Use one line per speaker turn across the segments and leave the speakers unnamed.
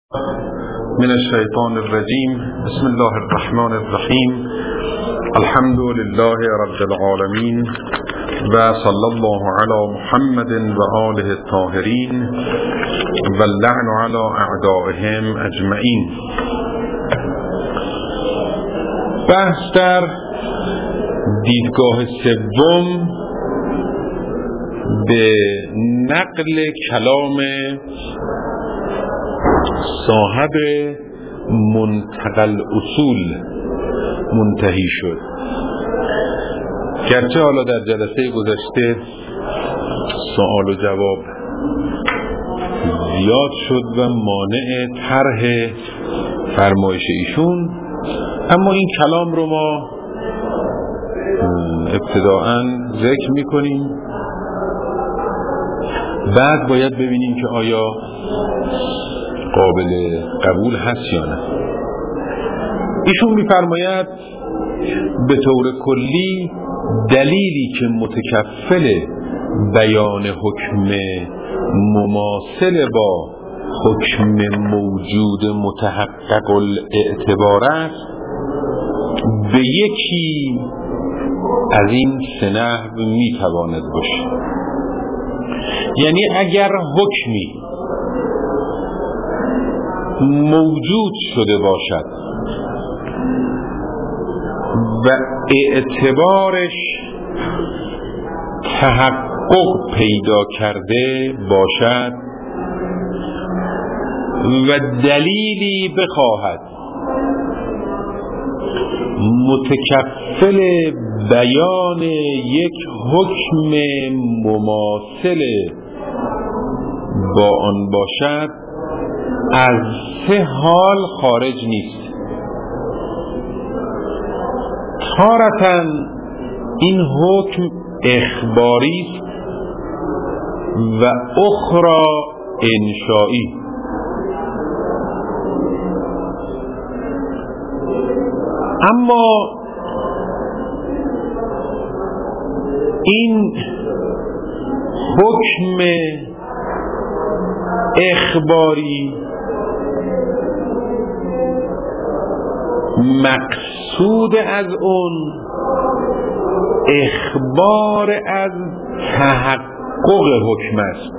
من الشيطان الرجيم. بسم الله الرحمن الرحيم. الحمد لله رب العالمين وصلى الله على محمد وآله الطاهرين واللعن على أعدائهم أجمعين. بحث در دیدگاه سوم به نقل کلام صاحب منتقل اصول منتهی شد. گرچه حالا در جلسه گذشته سوال و جواب زیاد شد و مانع طرح فرمایش ایشون، اما این کلام رو ما ابتداءً ذکر میکنیم، بعد باید ببینیم که آیا قابل قبول هست یا نه. ایشون میفرماید به طور کلی دلیلی که متکفل بیان حکم مماثل با حکم موجود متحقق الاعتبار است به یکی از این سه نحو میتواند باشه. یعنی اگر حکمی موجود شده باشد و اعتبارش تحقق پیدا کرده باشد و دلیلی بخواهد متکفل بیان یک حکم مماثل با آن باشد، از سه حال خارج نیست. تارةً این حکم اخباری است و اخرى انشائی. اما این حکم اخباری مقصود از اون اخبار از تحقق حکم است،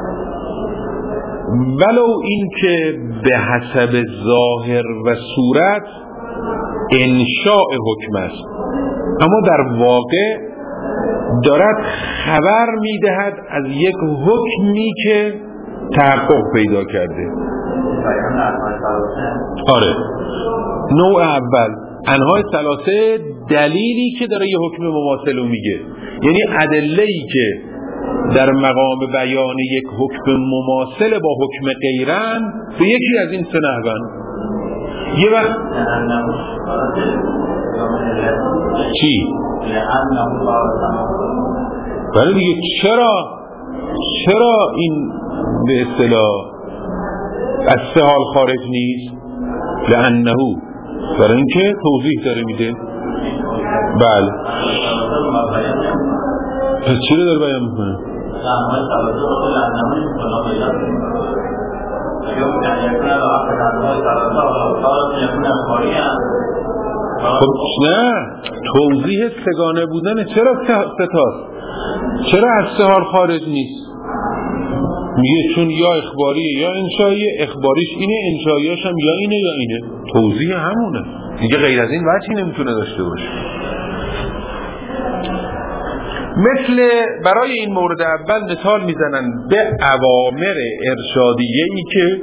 ولو این که به حسب ظاهر و صورت انشاء حکم است، اما در واقع دارد خبر میدهد از یک حکمی که تحقق پیدا کرده. آره، نوع اول انواع ثلاثه دلیلی که داره یه حکم مماثل رو میگه، یعنی ادله‌ای که در مقام بیان یک حکم مماثل با حکم غیرن به یکی از این سه نحوان. یه وقت چی؟ بله دیگه، چرا این به اصطلاح از سه حال خارج نیست؟ لأنه، برای اینکه توضیح داره میده. بله، پس چی رو داره بیان میکنه؟ خب نه، توضیح سگانه بودن چرا ستاست؟ چرا از سه حال خارج نیست؟ میگه چون یا اخباریه یا انشایی. اخباریش اینه، انشاییش هم یا اینه یا اینه. توضیح همونه دیگه، غیر از این وجهی نمیتونه داشته باشه. مثل برای این مورد اول مثال میزنن به اوامر ارشادیه‌ای که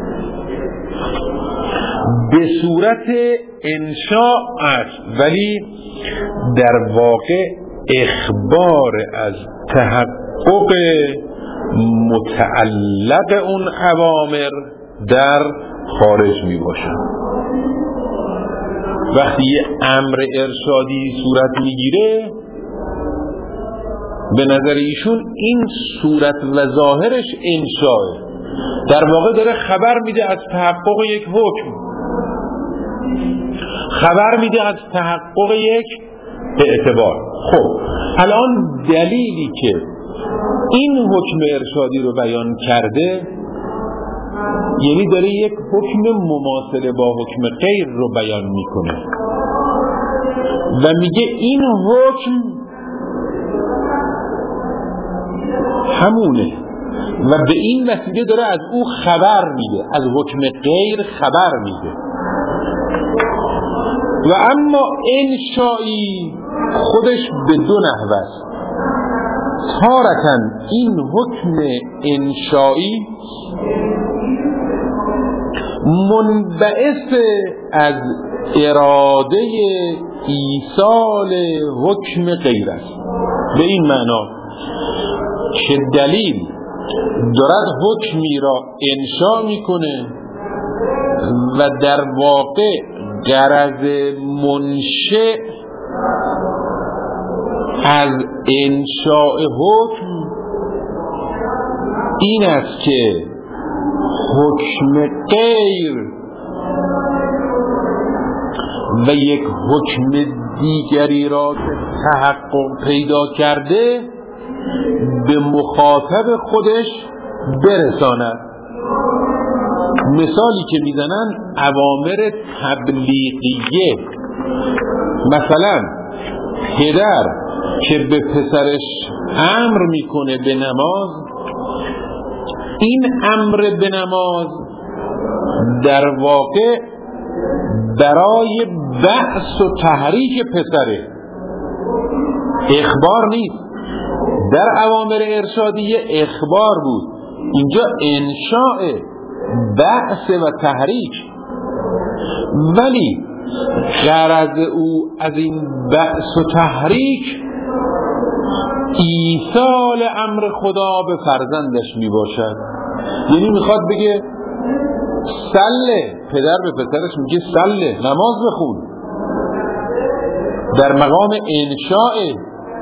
به صورت انشاء است ولی در واقع اخبار از تحقق متعلق اون اوامر در خارج می باشن. وقتی یه امر ارشادی صورت میگیره، به نظر ایشون این صورت و ظاهرش انشاءه، در واقع داره خبر میده از تحقق یک حکم، خبر میده از تحقق یک اعتبار. خب الان دلیلی که این حکم ارشادی رو بیان کرده یعنی داره یک حکم مماثل با حکم غیر رو بیان میکنه و میگه این حکم همونه و به این وسیله داره از او خبر میده، از حکم غیر خبر میده. و اما انشایی خودش به دو نحو است. تارتاً این حکم انشایی منبعث از اراده ایصال حکم غیر است، به این معنا که دلیل دارد حکمی را انشا میکنه و در واقع غرض منشأ از انشاء حکم این است که حکم غیر و یک حکم دیگری را که تحقق پیدا کرده به مخاطب خودش برساند. مثالی که میزنن اوامر تبلیغیه، مثلا پدر که به پسرش امر میکنه به نماز، این امر به نماز در واقع برای بعث و تحریک پسره، اخبار نیست. در اوامر ارشادیه اخبار بود، اینجا انشاء بعث و تحریک. ولی غرض او از این بعث و تحریک ایصال امر خدا به فرزندش می باشد. یعنی میخواد بگه سله، پدر به پسرش میگه سله، نماز بخون، در مقام انشاء.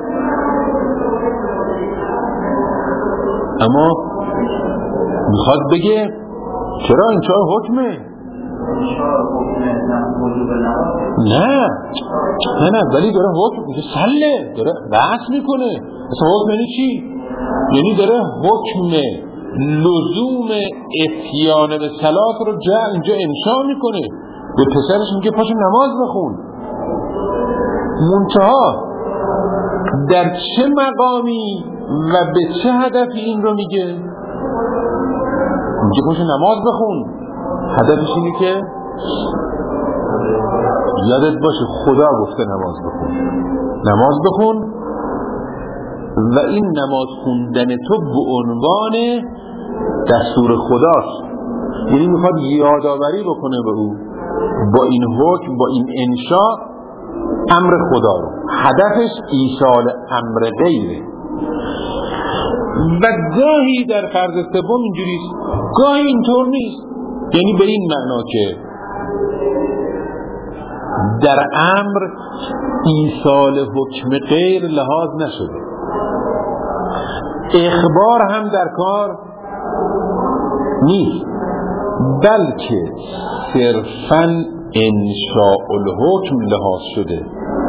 اما میخواد بگه چرا انشاء حکمه؟ نه ولی داره حکم میگه سله، داره بحث میکنه. اصلا حکم یعنی چی؟ یعنی داره حکم لزوم اتیان به صلات رو اینجا انشاء میکنه، به پسرش میگه پاشو نماز بخون. منتها در چه مقامی و به چه هدفی این رو میگه؟ میگه پاشو نماز بخون، هدفش اینه که یادت باشه خدا گفته نماز بخون، نماز بخون و این نماز خوندن تو به عنوان دستور خداست. یعنی میخواد یادآوری بکنه به او با این حکم، با این انشاء امر خدا رو. هدفش ایصال امر غیره. و گاهی در فرض سوم اینجوریست، گاهی اینطور نیست. یعنی به این معنا که در امر ایصال حکم غیر لحاظ نشده، اخبار هم در کار نیست، بلکه صرفاً انشاء الحکم لحاظ شده.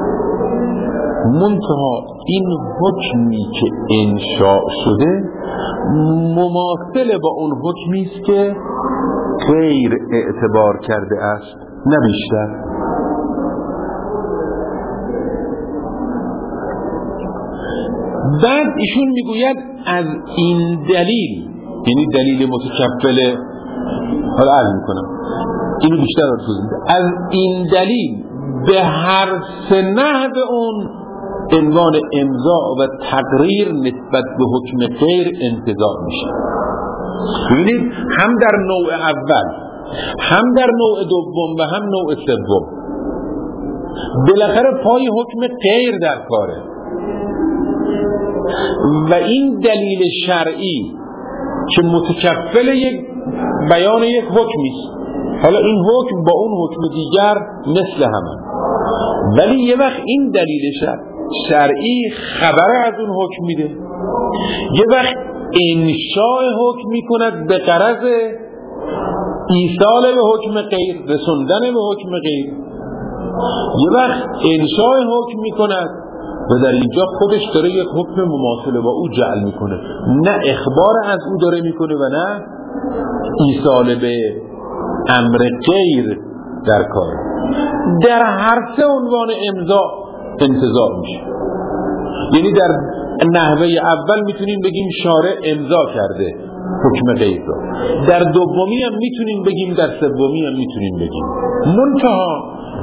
منتها این حکمی که انشاء شده مماثل با اون حکمی است که غیر اعتبار کرده است، نه بیشتر. بعد ایشون میگوید از این دلیل، یعنی دلیل متکفل، حالا عرض میکنم اینو بیشتر رو توضیح میده، از این دلیل به هر سه نحو اون عنوان امضا و تقریر نسبت به حکم غیر انتزاع میشه. ببینید هم در نوع اول، هم در نوع دوم و هم نوع سوم بالاخره پای حکم غیر در کاره و این دلیل شرعی که متکفل یک بیان یک حکمی است. حالا این حکم با اون حکم دیگر مثل همه، ولی یه وقت این دلیل شرعی خبر از اون حکم میده، یه وقت انشاء حکم میکند به غرض ایصال به حکم غیر، رسوندن به حکم غیر، یه وقت انشاء حکم میکند و در اینجا خودش داره یک حکم مماثل با او جعل میکنه، نه اخبار از او داره میکنه و نه ایصال به امر غیر در کار. در هر سه عنوان امضا انتزاع میشه. یعنی در نحوه اول میتونیم بگیم شارع امضا کرده حکم غیر را، در دومی هم میتونیم بگیم، در سومی هم میتونیم بگیم. منتها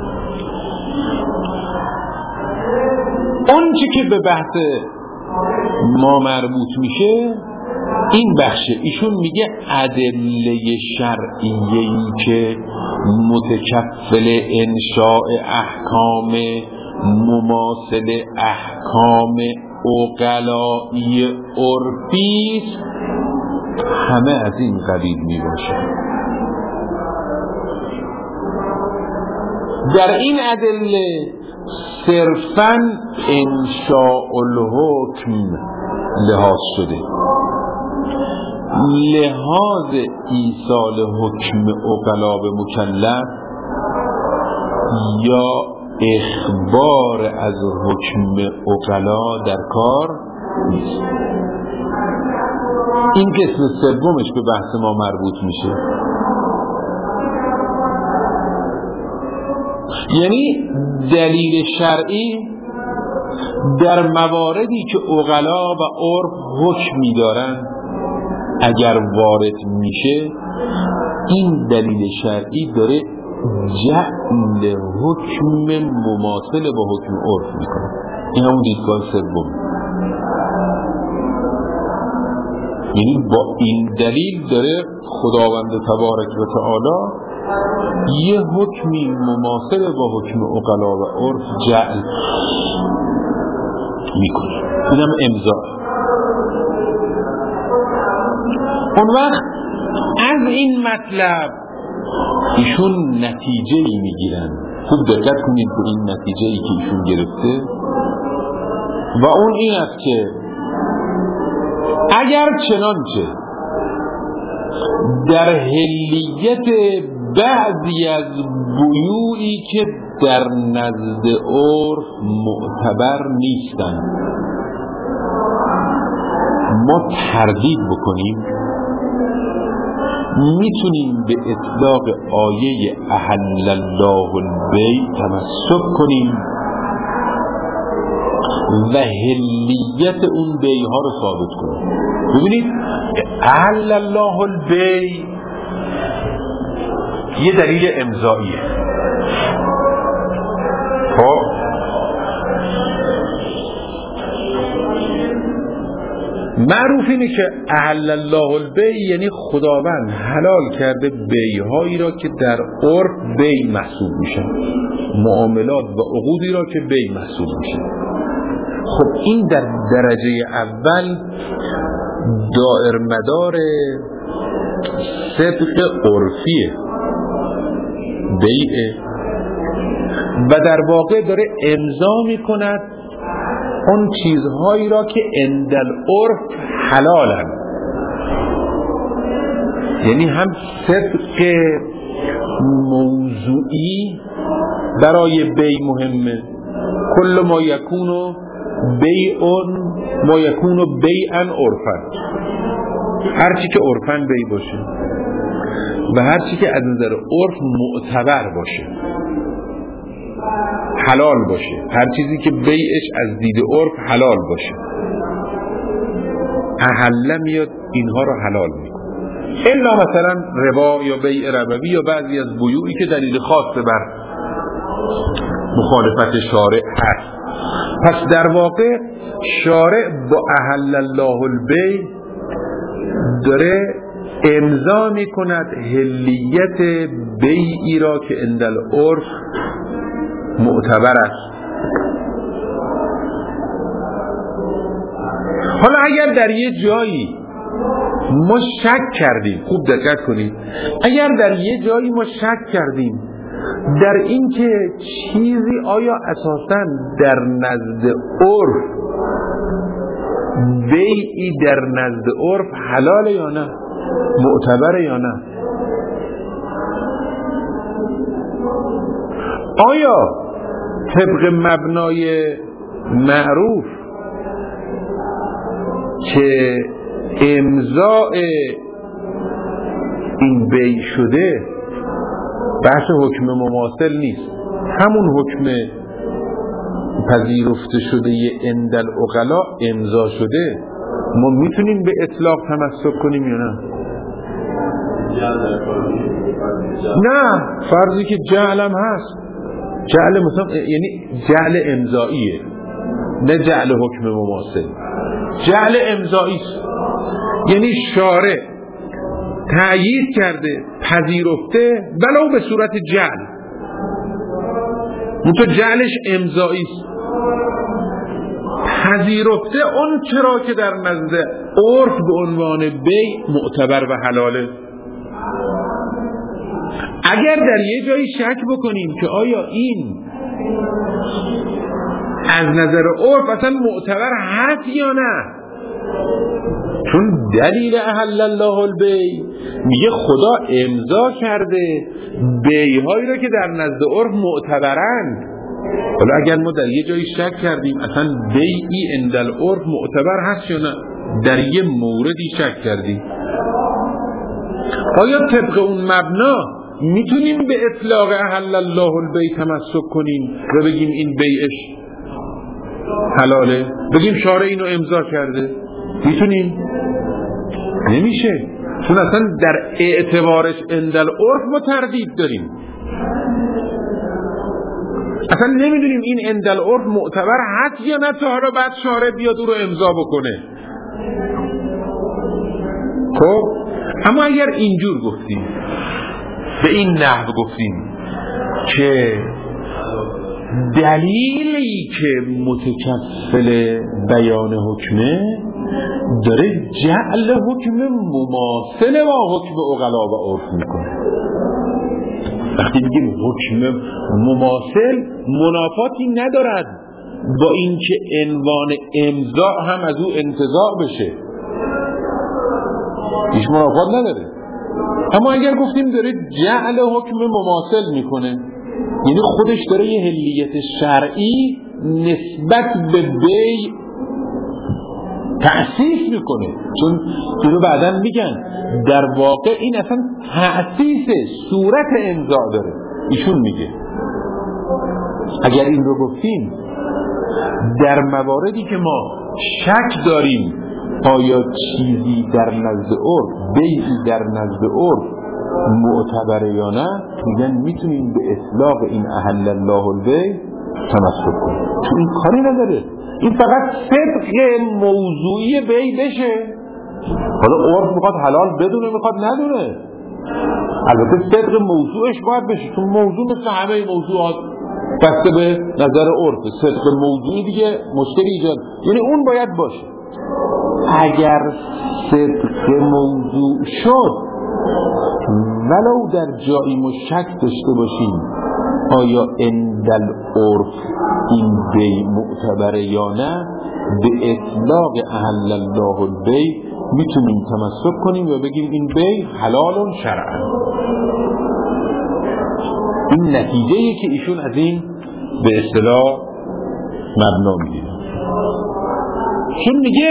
اون چی که به بحث ما مربوط میشه این بخشه. ایشون میگه ادله شرعیه‌ای که متکفل انشاء احکام مماثل احکام عقلائی عرفی همه از این قبیل می باشه. در این ادله صرفاً انشاء الحکم لحاظ شده، لحاظ ایصال حکم عقلا به مکلف یا اخبار از حکم عقلا در کار نیست. این قسم سومش به بحث ما مربوط میشه. یعنی دلیل شرعی در مواردی که عقلا و عرف حکمی دارن اگر وارد میشه، این دلیل شرعی داره جعل حکم مماثل با حکم عرف میکنه. این همون دیدگاه سوم. یعنی با این دلیل داره خداوند تبارک و تعالی یه حکمی مماثل با حکم عقلا و عرف جعل میکنه. اینم امضا. اون وقت از این مطلب ایشون نتیجه‌ای میگیرن. خوب دقت کنید به این نتیجه‌ای که ایشون گرفته و اون این است که اگر چنانچه در حلیت بعضی از بیوعی که در نزد عرف معتبر نیستند ما تردید بکنیم، میتونیم به اطلاق آیه احل الله البیع تمسک کنیم و حلیت اون بیع‌ها رو ثابت کنیم. ببینید احل الله البیع یه دلیل امضاییه. معروف اینه که احل الله البیع یعنی خداوند حلال کرده بیع‌هایی را که در عرف بیع محسوب میشن، معاملات و عقودی را که بیع محسوب میشن. خب این در درجه اول دائر مدار صدق عرفیه، بیعه، و در واقع داره امضا میکند اون چیزهایی را که عند العرف حلالن. یعنی هم صدق موضوعی برای بیع مهمه، کل ما یکونو بیعن ما یکونو بیعن عرفن، هرچی که عرفن بیع باشه و هرچی که از نظر عرف معتبر باشه حلال باشه، هر چیزی که بیعش از دید عرف حلال باشه. احل میاد اینها رو حلال میکنه، الا مثلا ربا یا بیع ربوی یا بعضی از بیوعی که دلیل خاص بر مخالفت شارع هست. پس در واقع شارع با احل الله البیع داره امضا میکند حلیت بیعی را که عند العرف معتبر است. حالا اگر در یه جایی ما شک کردیم، خوب دقت کنید، اگر در یه جایی ما شک کردیم در این که چیزی آیا اساساً در نزد عرف بیعی در نزد عرف حلاله یا نه، معتبره یا نه، آیا طبق مبنای معروف که امضاء این بیع شده، بحث حکم مماثل نیست، همون حکم پذیرفته شده عند العقلا امضا شده، ما میتونیم به اطلاق تمسک کنیم یا نه؟ نه، فرضی که جعل هم هست، جعل مثلا یعنی جعل امضاییه، نه جعل حکم مماثل. جعل امضایی یعنی شارع تأیید کرده، پذیرفته، ولو به صورت جعل، منتها جعلش امضایی است، پذیرفته اون چرا که در نزد عرف به عنوان بیع معتبر و حلاله. اگر در یه جایی شک بکنیم که آیا این از نظر عرف اصلا معتبر هست یا نه، چون دلیل احل الله البیع میگه خدا امضا کرده بیع‌هایی رو که در نزد عرف معتبرند. حالا اگر ما در یه جایی شک کردیم اصلا بیعی عند العرف معتبر هست یا نه، در یه موردی شک کردیم، آیا طبق اون مبنا میتونیم به اطلاق احل الله البیع تمسک کنیم و بگیم این بیعش حلاله، بگیم شارع اینو امضا کرده؟ میتونیم؟ نمیشه، چون اصلا در اعتبارش عند العرف ما تردید داریم، اصلا نمیدونیم این عند العرف معتبر هست یا نه تا حالا بعد شارع بیاد او رو امضا بکنه. خب اما اگر اینجور گفتیم، به این نحو گفتیم که دلیلی که متکفل بیان حکمه داره جعل حکم مماثل با حکم عقلا و عرف میکنه. وقتی بگیم حکم مماثل منافاتی ندارد با اینکه عنوان امضا هم از او انتزاع بشه، هیچ منافات نداره. اما اگر گفتیم داره جعل حکم مماثل میکنه، یعنی خودش داره یه حلیت شرعی نسبت به بیع تأسیس میکنه، چون اینو بعداً میگن در واقع این اصلا تأسیس صورت امضا داره. ایشون میگه اگر این رو گفتیم در مواردی که ما شک داریم آیا چیزی در نزد عرف، بیعی در نزد عرف معتبره یا نه، میگن میتونیم به اطلاق این احل الله البیع تمسک کنیم، چون این کاری نداره، این فقط صدق موضوعی بیع بشه. حالا عرف میخواد حلال بدونه، میخواد ندونه، البته صدق موضوعش باید بشه، چون موضوع مثل همه موضوعات بسته به نظر عرف، صدق موضوعی دیگه مشکلی ایجاد، یعنی اون باید باشه. اگر صدق موضوع شد ولو در جایی ما شک داشته باشیم آیا عند العرف این بیع معتبره یا نه، به اطلاق احل الله البیع میتونیم تمسک کنیم و بگیم این بیع حلال شرعا. این نتیجه‌ای که ایشون از این به اصطلاح مبنا میگیره، چون میگه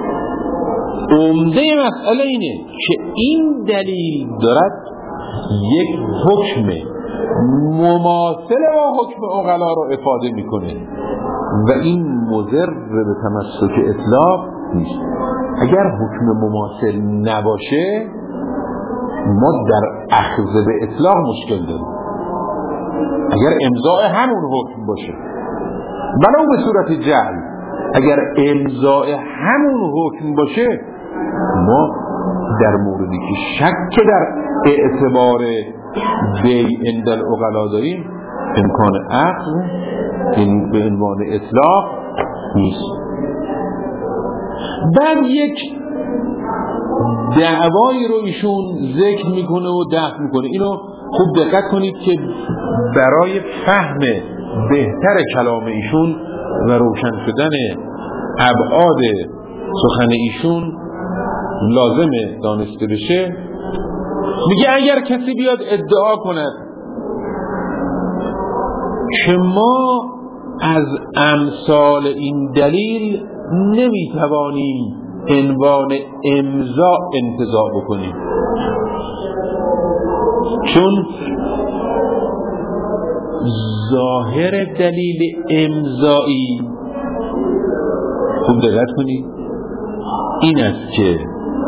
عمده مسئله اینه که این دلیل دارد یک حکم مماثل با حکم عقلا رو افاده میکنه و این مضر به تمسک اطلاق نیست. اگر حکم مماثل نباشه ما در اخذ به اطلاق مشکل داریم. اگر امضاء همون حکم باشه ولو به صورت جعل، اگر امضاء همون حکم باشه ما در موردی که شک در اعتبار بیع عند العقلا داریم امکان اخذ یعنی به عنوان اطلاق نیست. بعد یک دعوایی رو ایشون ذکر میکنه و دفع میکنه. اینو خوب دقت کنید که برای فهم بهتر کلام ایشون و روشن شدن ابعاد سخن ایشون لازمه دانسته بشه. میگه اگر کسی بیاد ادعا کند که ما از امثال این دلیل نمیتوانیم عنوان امضا انتزاع بکنیم، چون ظاهر دلیل امضایی، خوب دقت کنید، این است که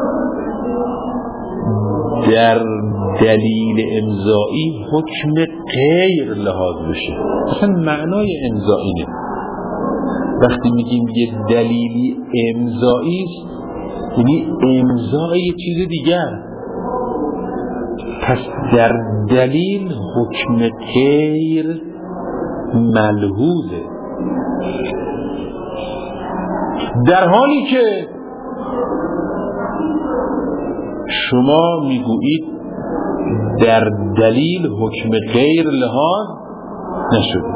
در دلیل امضایی حکم غیر لحاظ بشه. اصلا معنای امضا اینه. وقتی میگیم یه دلیلی امضایی است، یعنی امضای یه چیز دیگر. پس در دلیل حکم غیر ملحوظه، در حالی که شما میگویید در دلیل حکم غیر لحاظ نشده.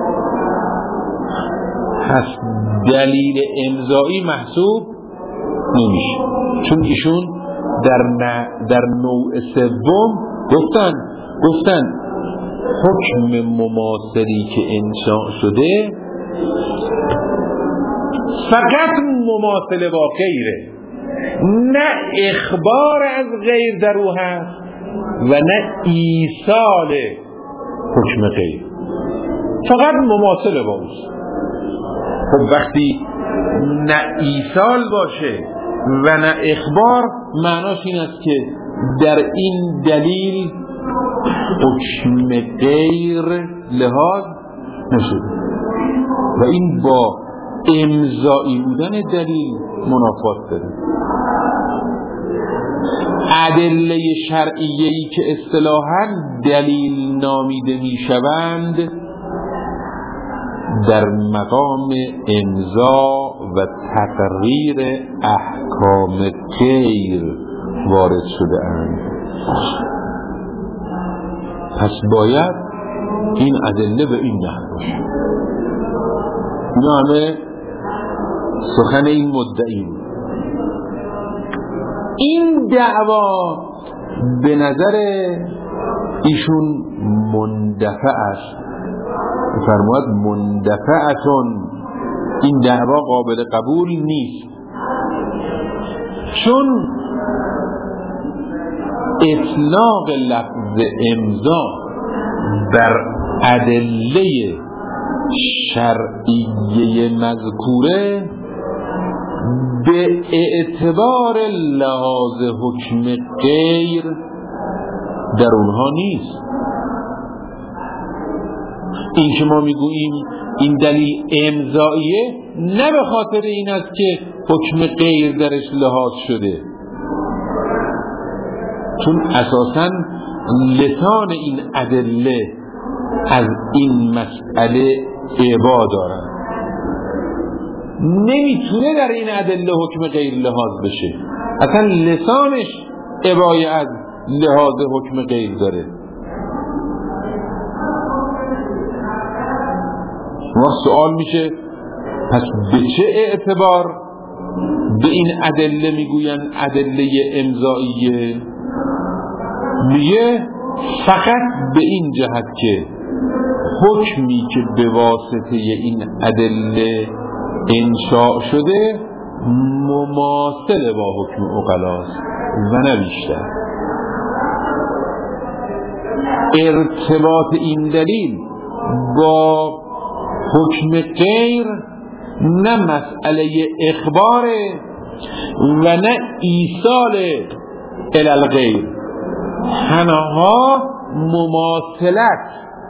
پس دلیل امضایی محسوب نمیشه، چون ایشون در نوع سوم گفتن حکم مماثلی که انشاء شده فقط مماثل با غیره، نه اخبار از غیر در او هست و نه ایصال حکم غیر، فقط مماثل با اوست. خب وقتی نه ایصال باشه و نه اخبار، معناش این است که در این دلیل حکم غیر لحاظ نشده و این با امضایی بودن دلیل منافات داره. ادله شرعیه‌ای که اصطلاحاً دلیل نامیده میشوند در مقام امضا و تقریر احکام غیر وارد شده اند. پس باید این ادله به این نحو باشه. اینا همه سخن این مدعی بود. این دعوا به نظر ایشون مندفع است، فرمود مندفعتون، این دعوا قابل قبول نیست، چون اطلاق لفظ امضا بر ادله شرعیه مذکوره به اعتبار لحاظ حکم غیر در اونها نیست. این که ما میگوییم این دلیل امضاییه نه به خاطر این است که حکم غیر درش لحاظ شده، چون اساساً لسان این ادله از این مسئله عبا دارن، نمیتونه در این ادله حکم غیر لحاظ بشه، اصلا لسانش عبای از لحاظ حکم غیر داره. وقت سوال میشه پس به چه اعتبار به این ادله میگوین ادله امضاییه؟ میگه فقط به این جهت که حکمی که به واسطه این ادله انشاء شده مماثل با حکم عقلاست و نه بیشتر. ارتباط این دلیل با حکم غیر نه مسئله اخباره و نه ایصال الالغیر، تنها مماثلت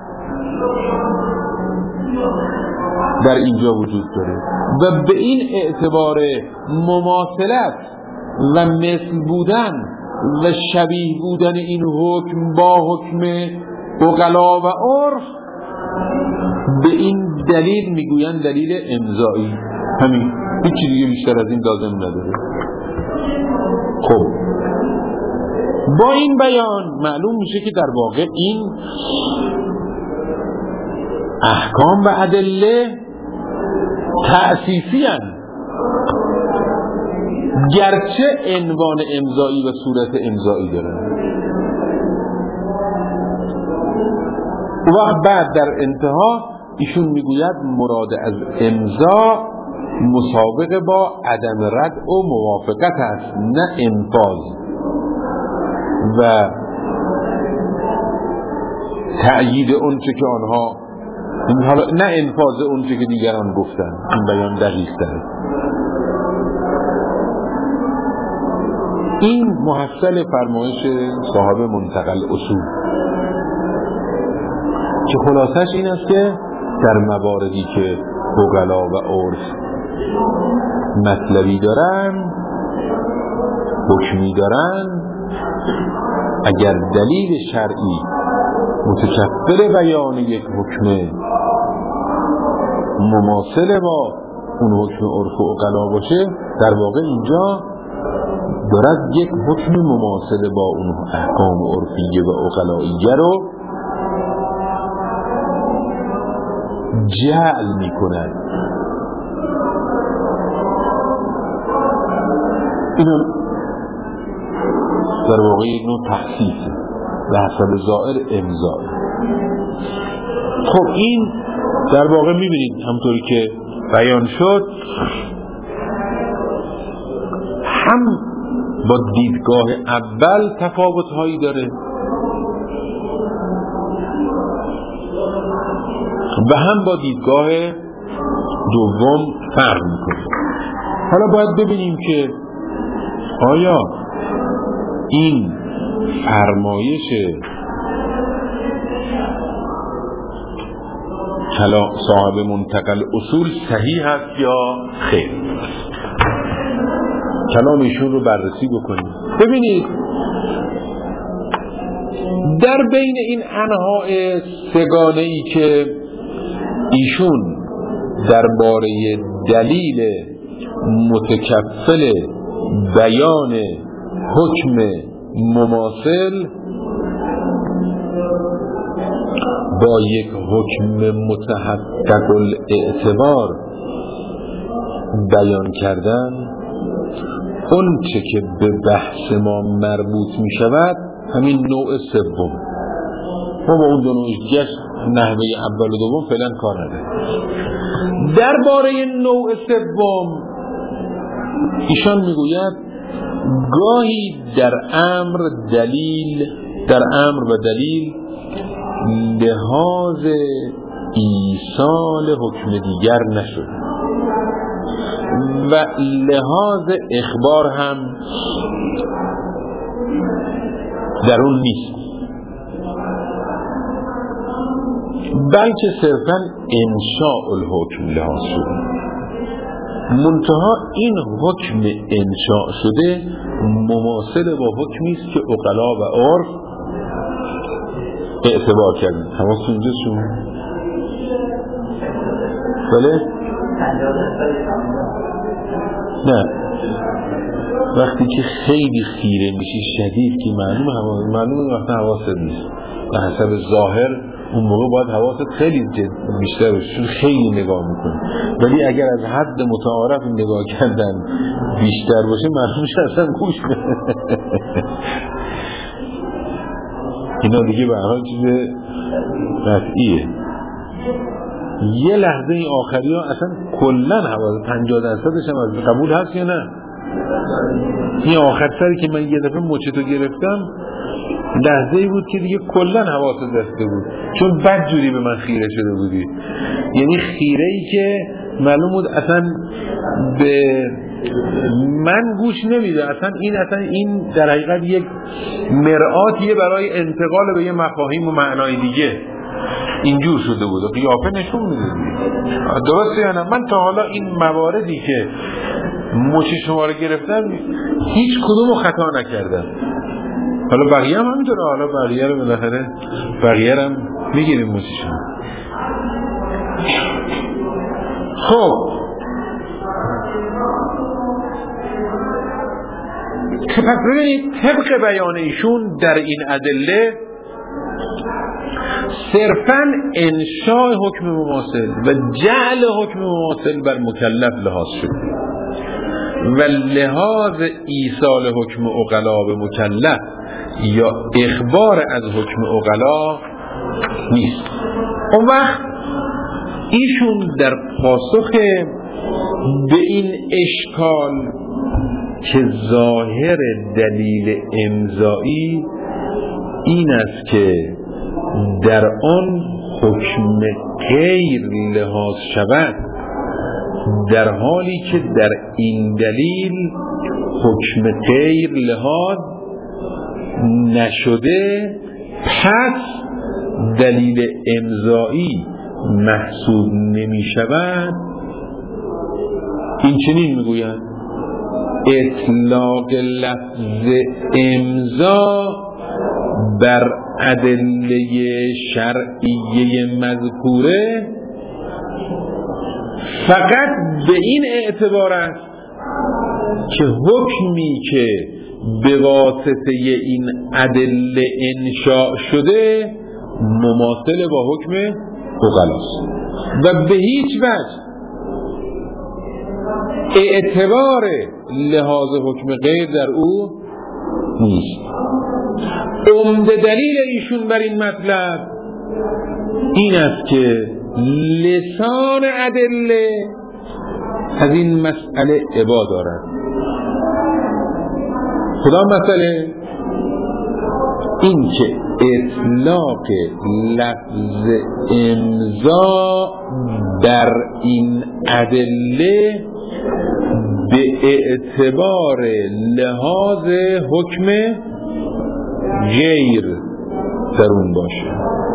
در اینجا وجود داره و به این اعتبار مماثلت و مثل بودن و شبیه بودن این حکم با حکم عقلا و عرف به این دلیل میگوین دلیل امضایی. همین، هیچی دیگه بیشتر از این لازم نداره. خب با این بیان معلوم میشه که در واقع این احکام و ادله تأسیسی هستند، گرچه عنوان امضایی و صورت امضایی دارن. و بعد در انتها ایشون میگوید مراد از امضا مسابقه با عدم رد و موافقت است، نه انفاذ. و تأیید اونچه که آنها، نه انفاذ اونچه که دیگران گفتن. این بیان دقیق تره. این محصل فرمایش صاحب منتقل اصول که خلاصش این است که در مواردی که عقلا و عرف مطلبی دارن، حکمی دارن، اگر دلیل شرعی متکفل بیان یک حکم مماثل با اون حکم عرف و عقلا باشه، در واقع اینجا دارد یک حکم مماثل با اون احکام عرفیه و عقلاییه رو جعل میکنن. این در واقع یک نوع تخصیصه و حسب ظاهر امضا. خب این در واقع میبینید همطوری که بیان شد هم با دیدگاه اول تفاوت‌هایی داره و هم با دیدگاه دوم فرق میکنه. حالا باید ببینیم که آیا این فرمایش صاحب منتقل اصول صحیح است یا خیر. کلام ایشون رو بررسی بکنیم. ببینید در بین این انواع سگانه ای که ایشون درباره دلیل متکفل بیان حکم مماثل با یک حکم متحقق الاعتبار بیان کردن، اون چه که به بحث ما مربوط می شود همین نوع سوم. ما با اون دو نوع دیگه نحوه اول و دوم فعلا کار نداریم. درباره نوع سوم ایشان میگوید گاهی در امر و دلیل لحاظ ایصال حکم دیگر نشد و لحاظ اخبار هم در اون نیست، بلکه صرفاً انشاء الحکم لحاظ شده. منتها این حکم انشاء شده مماثل با حکمی است که عقلا و عرف اعتبار کردن. حواستون اینجا شما؟ بله؟ نه، وقتی که خیلی خیره میشی شدید که معلومه وقتا حواست نیست. به حسب ظاهر اون موقع باید حواست خیلی بیشتر باشه، چون خیلی نگاه میکنی. ولی اگر از حد متعارف نگاه کردن بیشتر باشه معلومه اصلا گوش اینا دیگه به هر حال چیز قطعیه. یه لحظه این آخری ها اصلا کلن حواظ 50% هم از قبول هست یا نه؟ این آخر سری که من یه دفعه مچتو گرفتم لحظه ای بود که دیگه کلن حواست دسته بود، چون بد جوری به من خیره شده بودی. یعنی خیره ای که معلوم بود اصلا به من گوش نمیده. اصلا این در حقیقت یک مرآتیه برای انتقال به یه مفاهیم و معنای دیگه. اینجور شده بود و قیافه نشون میده. درسته یا نه؟ من تا حالا این مواردی که مچ شما رو گرفتم هیچ کدومو خطا نکردم. حالا بقیه هم همینطوره. حالا بقیه رو بالاخره بقیه رو هم میگیریم مچشون. خب که پس ببینید طبق بیان ایشون در این ادله صرفاً انشاء حکم مماثل و جعل حکم مماثل بر مکلف لحاظ شد و لحاظ ایصال حکم عقلا به مکلف یا اخبار از حکم عقلا نیست. اون وقت ایشون در پاسخ به این اشکال که ظاهر دلیل امضایی این است که در آن حکم غیر لحاظ شود، در حالی که در این دلیل حکم غیر لحاظ نشده، پس دلیل امضایی محسوب نمی شود. این چنین میگوید اطلاق لفظ امضا بر ادله شرعیه مذکوره فقط به این اعتبار است که حکمی که به واسطه این ادله انشاء شده مماثل با حکم عقلاست و به هیچ وجه اعتبار لحاظ حکم غیر در او نیست. عمده دلیل ایشون بر این مطلب این است که لسان ادله از این مسئله عبا دارد. کدام مسئله؟ این که اطلاق لفظ امضا بر این ادله به اعتبار لحاظ حکم غیر در اون باشه.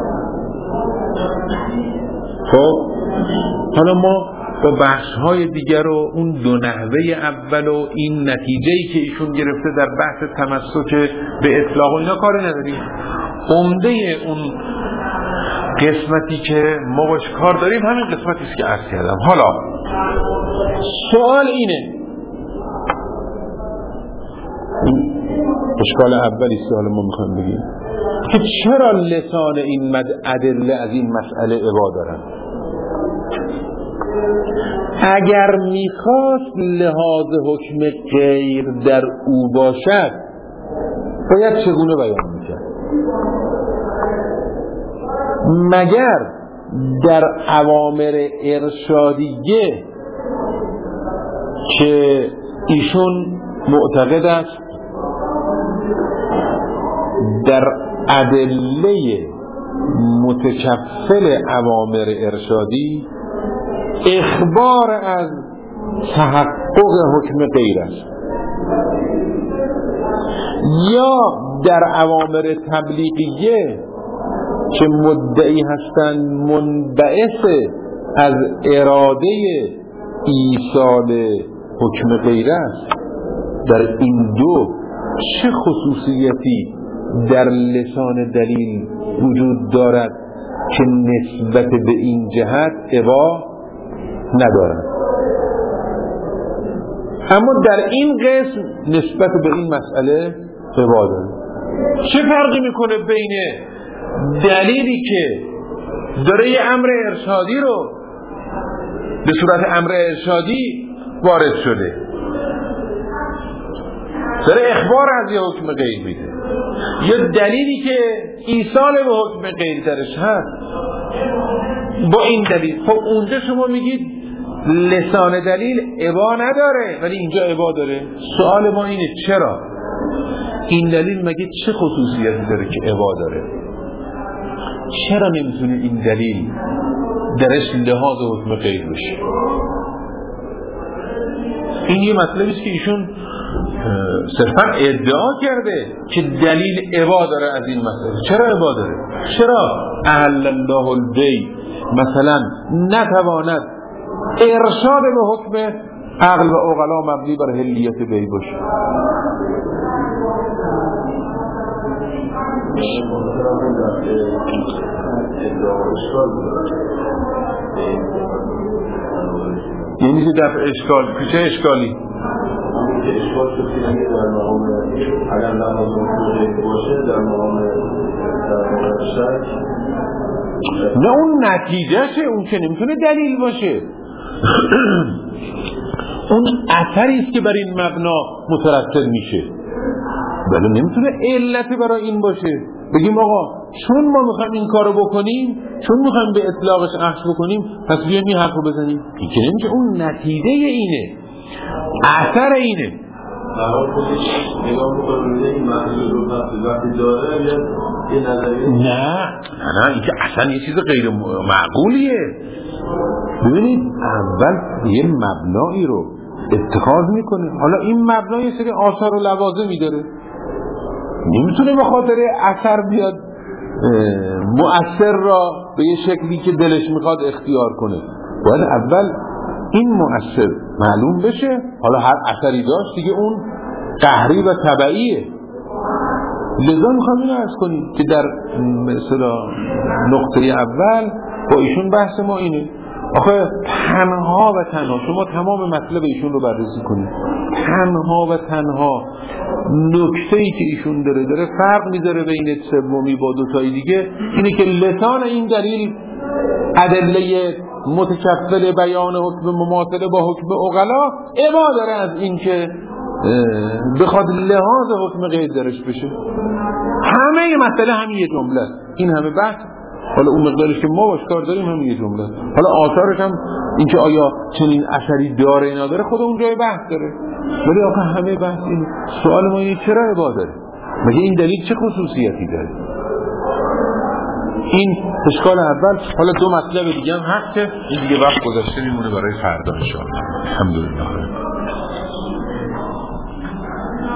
خب حالا ما با بحث‌های دیگر و اون دو نحوه اول و این نتیجه‌ای که ایشون گرفته در بحث تمسک به اطلاق و اینا کاری نداریم. عمده اون قسمتی که ما باش کار داریم همین قسمتی است که عرض کردم. حالا سوال اینه، اشکال اولی است که حالا ما میخوایم بگیم که چرا لسان این ادله از این مسئله عبا دارن؟ اگر میخواست لحاظ حکم غیر در او باشد باید چگونه بیان میکرد؟ مگر در اوامر ارشادیه که ایشون معتقد است در ادله متکفل اوامر ارشادی اخبار از تحقق حکم غیر است، یا در اوامر تبلیغیه که مدعی هستند منبعث از اراده ایصال حکم غیر است، در این دو چه خصوصیتی در لسان دلیل وجود دارد که نسبت به این جهت عبا ندارد؟ اما در این قسم نسبت به این مسئله عبا دارد. چه فرقی میکنه بین دلیلی که داره یه امر ارشادی رو به صورت امر ارشادی وارد شده، داره اخبار از یه حکم غیر میده، یا دلیلی که ایصال به حکم غیر درش هست با این دلیل؟ خب اونجا شما میگید لسان دلیل عبا نداره ولی اینجا عبا داره. سوال ما اینه چرا؟ این دلیل مگه چه خصوصیتی داره که عبا داره؟ چرا نمیتونه این دلیل درش لحاظ حکم غیر بشه؟ این یه مطلبی است که ایشون صرفا ادعا کرده که دلیل عبا داره از این مسئله. چرا عبا داره؟ چرا احل الله البیع مثلا نتواند ارشاد به حکم عقل و عقلا مبنی بر حلیت بیع باشه؟ یعنی که دفع اشکال، چه اشکالی؟
اشکال شدی در مقام اگر لحاظ حکم باشه در مقام شک،
نه اون نتیجهشه، اون که نمیتونه دلیل باشه. اون اثری است که بر این مبنا مترتب میشه، ولی نمیتونه علت برای این باشه. بگیم آقا چون ما میخوایم این کارو بکنیم، چون میخوایم به اطلاقش عکس بکنیم، پس بیایم این حرفو بزنیم. این که نمیشه، اون نتیجه اینه، اثر اینه.
در حال خودش نگاه بکنیم این محصول رو وقتی داره
نه این که اصلا یه چیز غیر معقولیه. ببینید اول یه مبنایی رو اتخاذ میکنه، حالا این مبنا یه سری آثار و لوازمی داره، نمیتونه به خاطر اثر بیاد مؤثر را به یه شکلی که دلش میخواد اختیار کنه. باید اول این مؤثر معلوم بشه، حالا هر اثری داشت دیگه اون قهری و تبعیه. لذا میخوام اینو عرض کنیم که در مثلا نقطه اول با ایشون بحث ما اینه، آخه تنها و تنها شما تمام مطلب ایشون رو بررسی کنید، تنها و تنها نکته‌ای که ایشون داره فرق میذاره بین سومی با دوتای دیگه اینه که لسان این دلیل ادله متکفل بیان حکم مماثله با حکم عقلا ابا داره از این که بخواد لحاظ حکم غیر درش بشه. همه مسئله همین یه جمله است، این همه بحث، حالا اون مقدارش که ما باش کار داریم همین یه جمله است. حالا آثارش هم این که آیا چنین اثری داره یا نداره خود اون جای بحث داره، ولی آخه همه بحث این. سوال ما اینه چرا ابا داره؟ مگه این دلیل چه خصوصیتی داره؟ این اشکال اول. حالا دو مطلب دیگه هم هست که این دیگه وقت گذاشته میمونه برای فردا ان شاء الله. الحمدلله.